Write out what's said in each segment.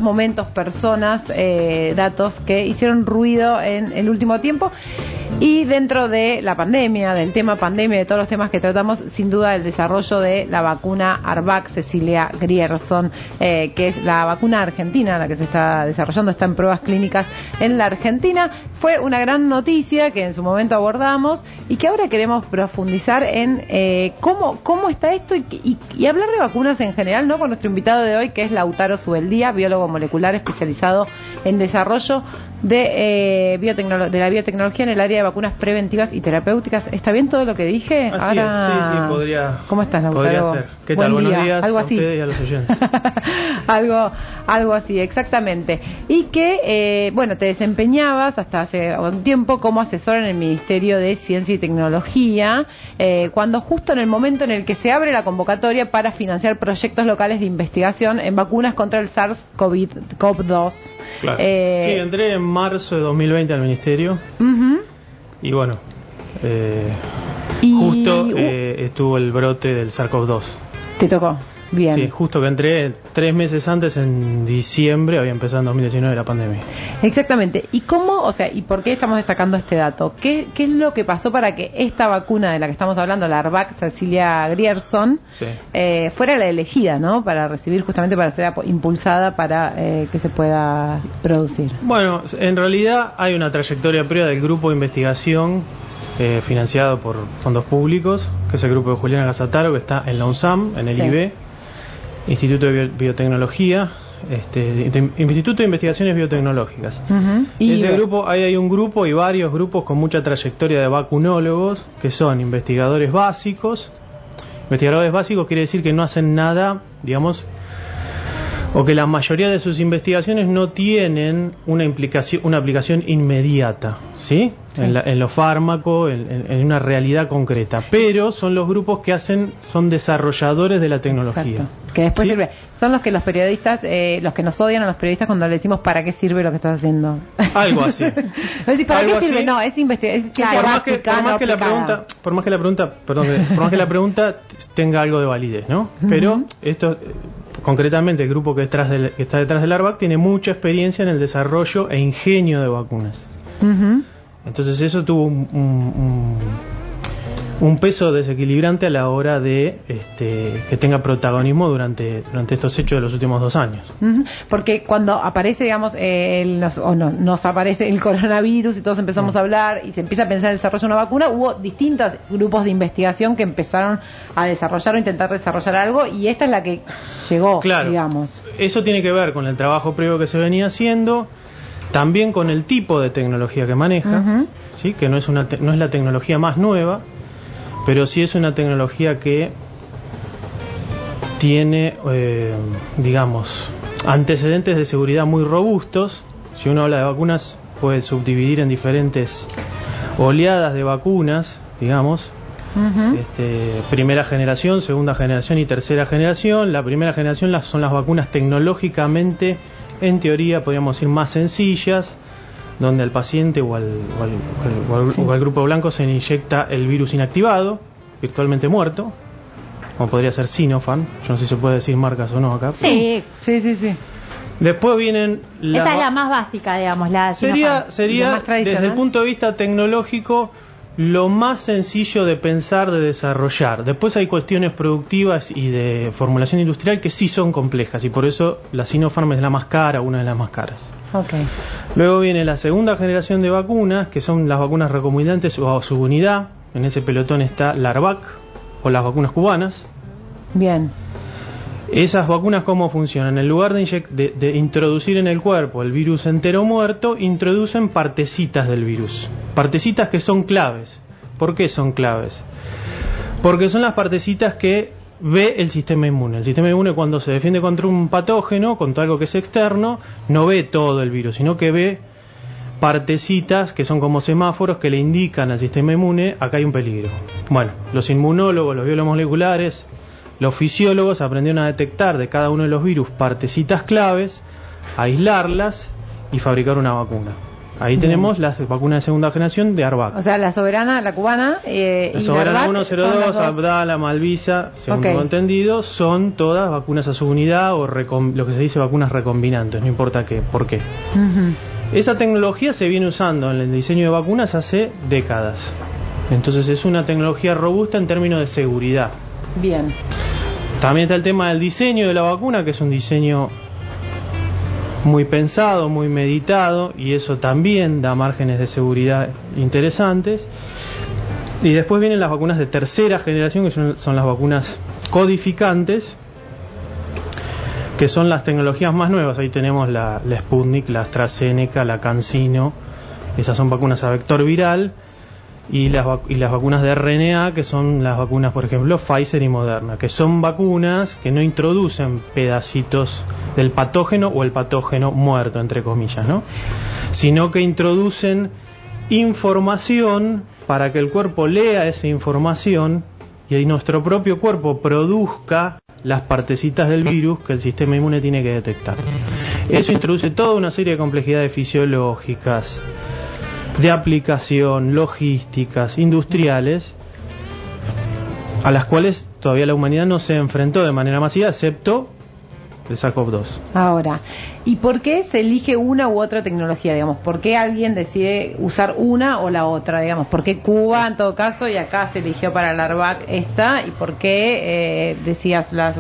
momentos, personas, datos que hicieron ruido en el último tiempo. Y dentro de la pandemia, del tema pandemia, de todos los temas que tratamos, sin duda el desarrollo de la vacuna ARVAC Cecilia Grierson, que es la vacuna argentina, la que se está desarrollando, está en pruebas clínicas en la Argentina. Fue una gran noticia que en su momento abordamos y que ahora queremos profundizar en cómo está esto y hablar de vacunas en general, ¿no? Con nuestro invitado de hoy, que es Lautaro Subeldía, biólogo molecular especializado en desarrollo de la biotecnología en el área de vacunas preventivas y terapéuticas. ¿Está bien todo lo que dije? Así ahora... es. Sí, podría. ¿Cómo estás, Lautaro? Podría ser. ¿Qué tal? Buen Buenos día. días Algo a así. ustedes y a los oyentes. algo así, exactamente. Y que, te desempeñabas hasta hace un tiempo como asesor en el Ministerio de Ciencia y Tecnología, cuando justo en el momento en el que se abre la convocatoria para financiar proyectos locales de investigación en vacunas contra el SARS-CoV-2. Claro. Sí, entré en marzo de 2020 al Ministerio. Y bueno, justo estuvo el brote del SARS-CoV-2. ¿Te tocó? Bien. Sí, justo que entré 3 meses antes, en diciembre, había empezado en 2019 la pandemia. Exactamente. ¿Y cómo, y por qué estamos destacando este dato? ¿Qué es lo que pasó para que esta vacuna de la que estamos hablando, la ARVAC Cecilia Grierson, fuera la elegida, ¿no? Para recibir, justamente para ser impulsada para que se pueda producir. Bueno, en realidad hay una trayectoria previa del grupo de investigación financiado por fondos públicos, que es el grupo de Juliana Gazzataro, que está en la UNSAM, en el IB, Instituto de Biotecnología, Instituto de Investigaciones Biotecnológicas. Y ese grupo, ahí hay un grupo y varios grupos con mucha trayectoria de vacunólogos, que son investigadores básicos. Investigadores básicos quiere decir que no hacen nada, digamos, o que la mayoría de sus investigaciones no tienen una aplicación inmediata, ¿sí? En los fármacos, en una realidad concreta. Pero son los grupos que son desarrolladores de la tecnología. Exacto. Que después sirve. Son los que los periodistas, los que nos odian a los periodistas cuando le decimos ¿para qué sirve lo que estás haciendo? Algo así. ¿Para qué sirve? No, es investigación. Por más que la pregunta tenga algo de validez, ¿no? Pero esto, concretamente, el grupo que está detrás del ARVAC tiene mucha experiencia en el desarrollo e ingenio de vacunas. Entonces eso tuvo un peso desequilibrante a la hora de que tenga protagonismo durante estos hechos de los últimos 2 años. Porque cuando aparece, digamos, nos aparece el coronavirus y todos empezamos a hablar y se empieza a pensar en el desarrollo de una vacuna, hubo distintos grupos de investigación que empezaron a desarrollar o intentar desarrollar algo, y esta es la que llegó, digamos. Eso tiene que ver con el trabajo previo que se venía haciendo, también con el tipo de tecnología que maneja, ¿sí? Que no es la tecnología más nueva, pero sí es una tecnología que tiene, digamos, antecedentes de seguridad muy robustos. Si uno habla de vacunas, puede subdividir en diferentes oleadas de vacunas, digamos, primera generación, segunda generación y tercera generación. La primera generación son las vacunas tecnológicamente, en teoría, podríamos decir, más sencillas, donde al paciente o al grupo blanco se le inyecta el virus inactivado, virtualmente muerto, como podría ser Sinopharm. Yo no sé si se puede decir marcas o no acá. Sí. Después vienen esta es la más básica, digamos, sería la más tradicional. desde el punto de vista tecnológico lo más sencillo de pensar, de desarrollar. Después hay cuestiones productivas y de formulación industrial que sí son complejas, y por eso la Sinopharm es la más cara, una de las más caras. Luego viene la segunda generación de vacunas, que son las vacunas recombinantes o a subunidad. En ese pelotón está la ARVAC o las vacunas cubanas. Bien. Esas vacunas, ¿cómo funcionan? En lugar de introducir en el cuerpo el virus entero muerto, introducen partecitas del virus. Partecitas que son claves. ¿Por qué son claves? Porque son las partecitas que ve el sistema inmune. El sistema inmune, cuando se defiende contra un patógeno, contra algo que es externo, no ve todo el virus, sino que ve partecitas que son como semáforos que le indican al sistema inmune: acá hay un peligro. Bueno, los inmunólogos, los biólogos moleculares, los fisiólogos aprendieron a detectar de cada uno de los virus partecitas claves, aislarlas y fabricar una vacuna. Ahí tenemos las vacunas de segunda generación de Arvac. O sea, la Soberana, la cubana, la y Soberana la 102, Abdala, Malvisa, según tengo entendido, son todas vacunas a subunidad o lo que se dice vacunas recombinantes, no importa por qué. Esa tecnología se viene usando en el diseño de vacunas hace décadas. Entonces es una tecnología robusta en términos de seguridad. Bien. También está el tema del diseño de la vacuna, que es un diseño muy pensado, muy meditado, y eso también da márgenes de seguridad interesantes. Y después vienen las vacunas de tercera generación, que son las vacunas codificantes, que son las tecnologías más nuevas. Ahí tenemos la Sputnik, la AstraZeneca, la CanSino. Esas son vacunas a vector viral. Y las vacunas de RNA, que son las vacunas, por ejemplo, Pfizer y Moderna, que son vacunas que no introducen pedacitos del patógeno o el patógeno muerto, entre comillas, ¿no? Sino que introducen información para que el cuerpo lea esa información y ahí nuestro propio cuerpo produzca las partecitas del virus que el sistema inmune tiene que detectar. Eso introduce toda una serie de complejidades fisiológicas, de aplicación, logísticas, industriales, a las cuales todavía la humanidad no se enfrentó de manera masiva, excepto el SARS-CoV-2. Ahora, ¿y por qué se elige una u otra tecnología, digamos? ¿Por qué alguien decide usar una o la otra, digamos? ¿Por qué Cuba, en todo caso, y acá se eligió para la ARVAC esta? ¿Y por qué, decías, las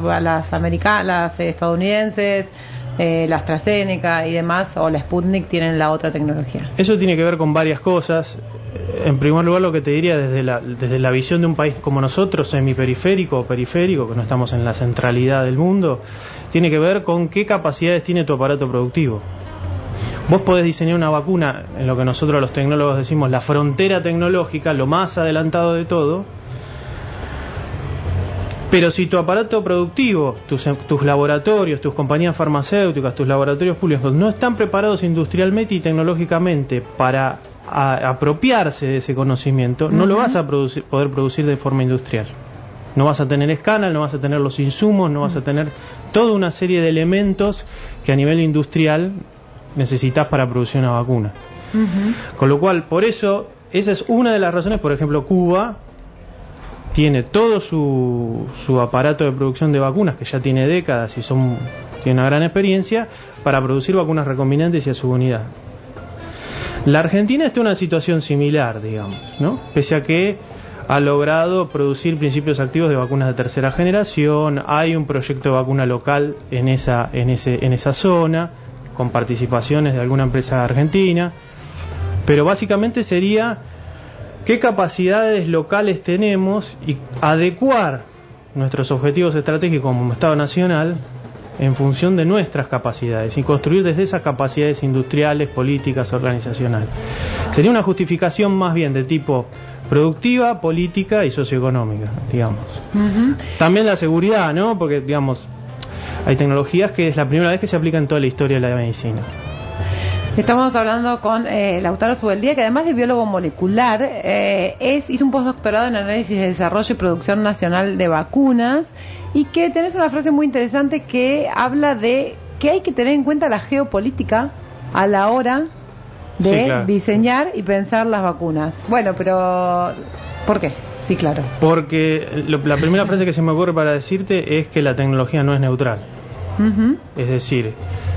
estadounidenses, la AstraZeneca y demás, o la Sputnik, tienen la otra tecnología? Eso tiene que ver con varias cosas. En primer lugar, lo que te diría desde la visión de un país como nosotros, semiperiférico o periférico, que no estamos en la centralidad del mundo, tiene que ver con qué capacidades tiene tu aparato productivo. Vos podés diseñar una vacuna en lo que nosotros los tecnólogos decimos la frontera tecnológica, lo más adelantado de todo, pero si tu aparato productivo, tus laboratorios, tus compañías farmacéuticas, tus laboratorios públicos no están preparados industrialmente y tecnológicamente para apropiarse de ese conocimiento, no lo vas a poder producir de forma industrial. No vas a tener escala, no vas a tener los insumos, no vas a tener toda una serie de elementos que a nivel industrial necesitas para producir una vacuna. Con lo cual, por eso, esa es una de las razones. Por ejemplo, Cuba tiene todo su aparato de producción de vacunas, que ya tiene décadas y tiene una gran experiencia, para producir vacunas recombinantes y a subunidad. La Argentina está en una situación similar, digamos, ¿no? Pese a que ha logrado producir principios activos de vacunas de tercera generación, hay un proyecto de vacuna local en esa zona, con participaciones de alguna empresa argentina, pero básicamente sería qué capacidades locales tenemos y adecuar nuestros objetivos estratégicos como Estado Nacional en función de nuestras capacidades y construir desde esas capacidades industriales, políticas, organizacionales. Sería una justificación más bien de tipo productiva, política y socioeconómica, digamos. También la seguridad, ¿no? Porque, digamos, hay tecnologías que es la primera vez que se aplica en toda la historia de la medicina. Estamos hablando con Lautaro Subeldía, que además de biólogo molecular, hizo un postdoctorado en análisis de desarrollo y producción nacional de vacunas, y que tenés una frase muy interesante que habla de que hay que tener en cuenta la geopolítica a la hora de diseñar y pensar las vacunas. Bueno, pero ¿por qué? Sí, claro. Porque la primera frase que se me ocurre para decirte es que la tecnología no es neutral. Es decir,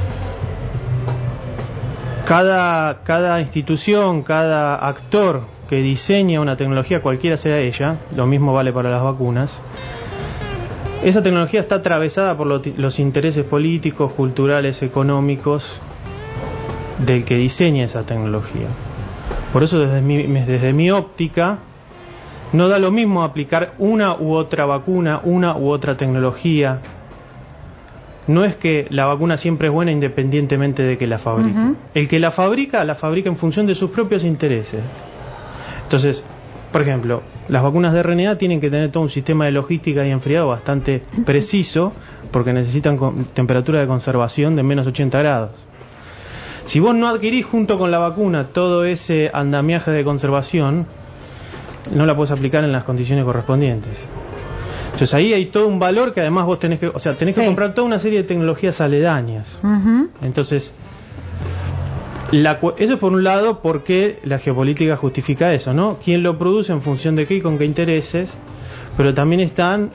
cada institución, cada actor que diseña una tecnología, cualquiera sea ella, lo mismo vale para las vacunas, esa tecnología está atravesada por los intereses políticos, culturales, económicos del que diseña esa tecnología. Por eso desde mi óptica no da lo mismo aplicar una u otra vacuna, una u otra tecnología. No es que la vacuna siempre es buena independientemente de que la fabrique. El que la fabrica en función de sus propios intereses. Entonces, por ejemplo, las vacunas de RNA tienen que tener todo un sistema de logística y enfriado bastante preciso, porque necesitan temperatura de conservación de menos 80 grados. Si vos no adquirís junto con la vacuna todo ese andamiaje de conservación, no la podés aplicar en las condiciones correspondientes. Entonces ahí hay todo un valor que además vos tenés que comprar toda una serie de tecnologías aledañas. Entonces, Eso por un lado, porque la geopolítica justifica eso, ¿no? ¿Quién lo produce, en función de qué y con qué intereses? Pero también están...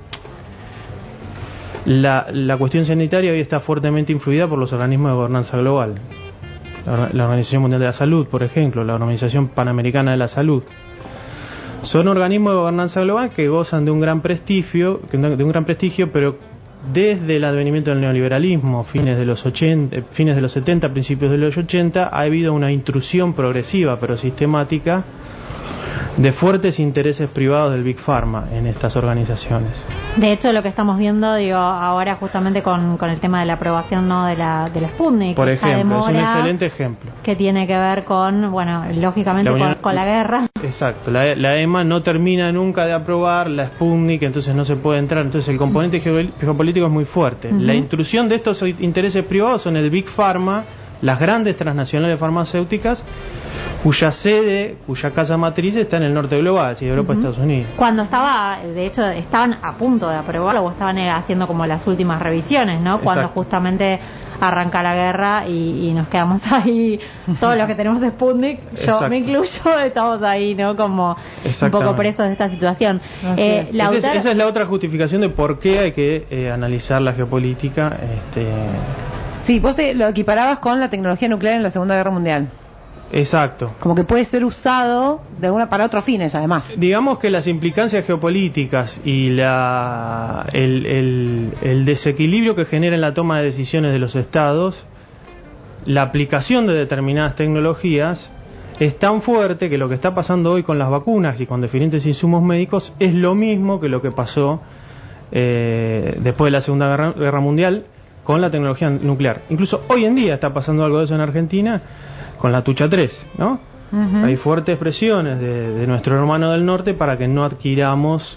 La cuestión sanitaria hoy está fuertemente influida por los organismos de gobernanza global. La Organización Mundial de la Salud, por ejemplo, la Organización Panamericana de la Salud. Son organismos de gobernanza global que gozan de un gran prestigio, pero desde el advenimiento del neoliberalismo, fines de los 70, principios de los 80, ha habido una intrusión progresiva pero sistemática de fuertes intereses privados del Big Pharma en estas organizaciones. De hecho, lo que estamos viendo, ahora justamente con el tema de la aprobación, ¿no?, de la Sputnik, por ejemplo, demora, es un excelente ejemplo. Que tiene que ver con, bueno, lógicamente con la guerra. Exacto, la EMA no termina nunca de aprobar la Sputnik, entonces no se puede entrar. Entonces el componente geopolítico es muy fuerte. Uh-huh. La intrusión de estos intereses privados son el Big Pharma, las grandes transnacionales farmacéuticas, cuya casa matriz está en el norte global, así Europa y Estados Unidos. Cuando de hecho, estaban a punto de aprobarlo, o estaban haciendo como las últimas revisiones, ¿no? Cuando justamente arranca la guerra y nos quedamos ahí, todos los que tenemos Sputnik, yo me incluyo, estamos ahí, ¿no? Como un poco presos de esta situación. Esa es la otra justificación de por qué hay que analizar la geopolítica. Sí, vos lo equiparabas con la tecnología nuclear en la Segunda Guerra Mundial. Exacto. Como que puede ser usado para otros fines, además. Digamos que las implicancias geopolíticas y el desequilibrio que genera en la toma de decisiones de los estados, la aplicación de determinadas tecnologías, es tan fuerte que lo que está pasando hoy con las vacunas y con diferentes insumos médicos es lo mismo que lo que pasó después de la Segunda Guerra Mundial con la tecnología nuclear. Incluso hoy en día está pasando algo de eso en Argentina con la Tucha 3, ¿no? Uh-huh. Hay fuertes presiones de nuestro hermano del norte para que no adquiramos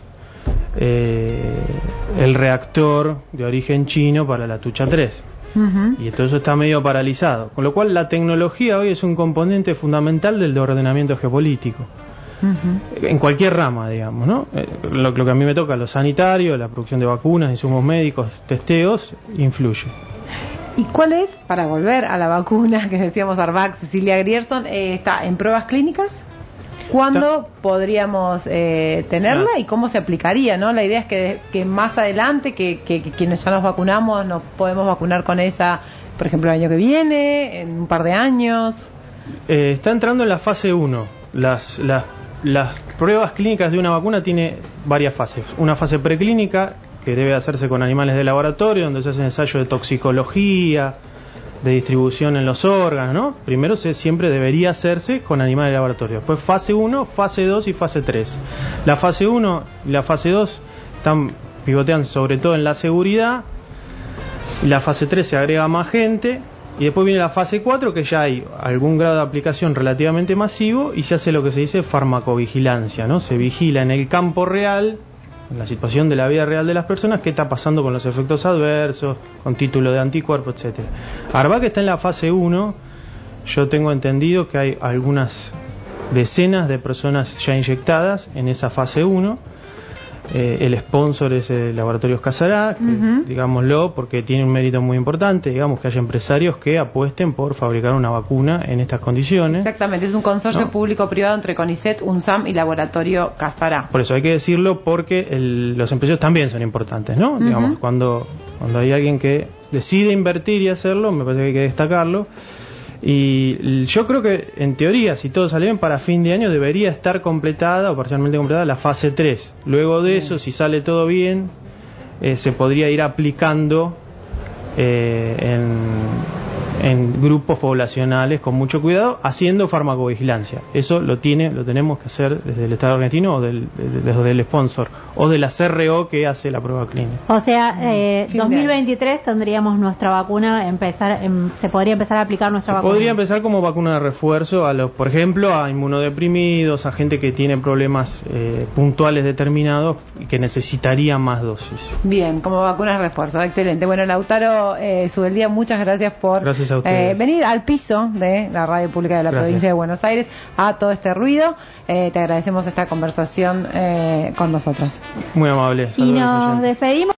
el reactor de origen chino para la Tucha 3. Uh-huh. Y todo eso está medio paralizado. Con lo cual la tecnología hoy es un componente fundamental del ordenamiento geopolítico. Uh-huh. En cualquier rama, digamos, ¿no? Lo que a mí me toca, lo sanitario, la producción de vacunas, insumos médicos, testeos, influye. ¿Y cuál es, para volver a la vacuna que decíamos Arvac, Cecilia Grierson, está en pruebas clínicas? ¿Cuándo podríamos tenerla y cómo se aplicaría, ¿no? La idea es que más adelante, que quienes ya nos vacunamos, nos podemos vacunar con esa, por ejemplo, el año que viene, en un par de años. Está entrando en la fase 1. Las pruebas clínicas de una vacuna tiene varias fases. Una fase preclínica, que debe hacerse con animales de laboratorio, donde se hacen ensayos de toxicología, de distribución en los órganos, ¿no? Primero siempre debería hacerse con animales de laboratorio. Después fase 1, fase 2 y fase 3. La fase 1 y la fase 2 pivotean sobre todo en la seguridad. Y la fase 3 se agrega más gente. Y después viene la fase 4, que ya hay algún grado de aplicación relativamente masivo y se hace lo que se dice farmacovigilancia, ¿no? Se vigila en el campo real, en la situación de la vida real de las personas, qué está pasando con los efectos adversos, con título de anticuerpo, etcétera. Arvac está en la fase 1. Yo tengo entendido que hay algunas decenas de personas ya inyectadas en esa fase 1. El sponsor es el Laboratorios Casará, digámoslo, porque tiene un mérito muy importante, digamos, que haya empresarios que apuesten por fabricar una vacuna en estas condiciones. Exactamente, es un consorcio público-privado entre CONICET, UNSAM y Laboratorio Casará. Por eso hay que decirlo, porque los empresarios también son importantes, ¿no? Digamos, cuando hay alguien que decide invertir y hacerlo, me parece que hay que destacarlo. Y yo creo que, en teoría, si todo sale bien, para fin de año debería estar completada o parcialmente completada la fase 3. Luego de eso, si sale todo bien, se podría ir aplicando en grupos poblacionales con mucho cuidado, haciendo farmacovigilancia. Eso lo tenemos que hacer desde el Estado argentino o desde el sponsor o de la CRO que hace la prueba clínica. O sea, 2023 tendríamos nuestra vacuna, se podría empezar a aplicar nuestra vacuna. Podría empezar como vacuna de refuerzo por ejemplo, a inmunodeprimidos, a gente que tiene problemas puntuales determinados y que necesitaría más dosis. Bien, como vacuna de refuerzo, excelente. Bueno, Lautaro Subeldía, muchas gracias por venir al piso de la radio pública de la provincia de Buenos Aires a todo este ruido. Te agradecemos esta conversación con nosotros. Muy amable. Y nos despedimos.